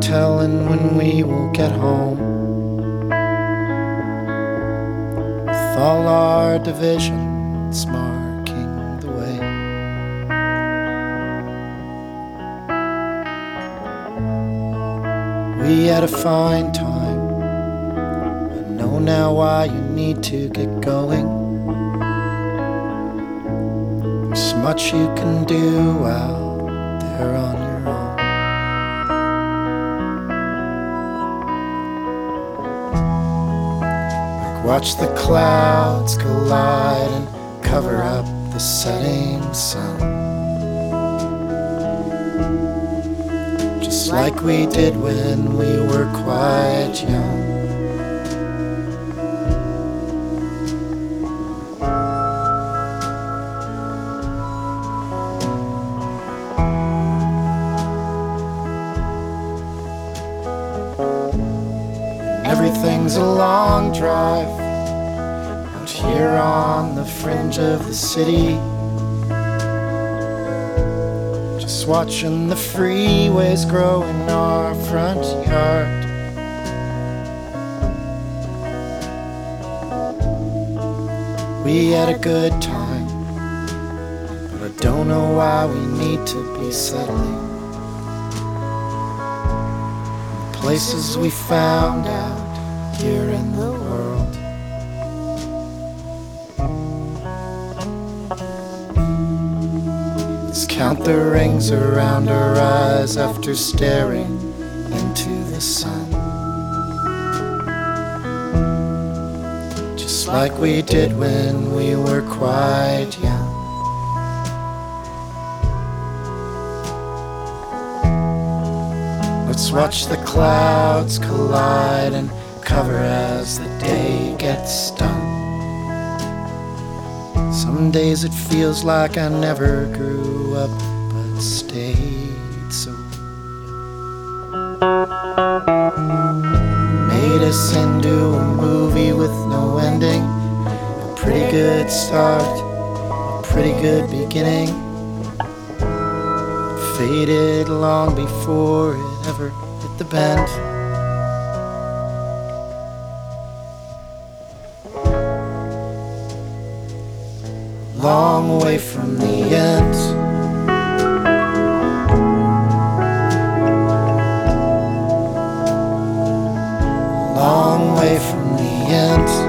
telling when we will get home. With all our divisions marking the way. We had a fine time. I know now why you need to get going. There's much you can do out there on your own. Like watch the clouds collide and cover up the setting sun. Just like we did when we were quite young. Everything's a long drive out here on the fringe of the city. Just watching the freeways grow in our front yard. We had a good time, but I don't know why we need to be settling. Places we found out here in the world. Let's count the rings around our eyes after staring into the sun. Just like we did when we were quite young. Let's watch the clouds collide and cover as the day gets done. Some days it feels like I never grew up but stayed so young. Made us into a movie with no ending. A pretty good start, a pretty good beginning. Faded long before it ever hit the bend. Long way from the end. Long way from the end.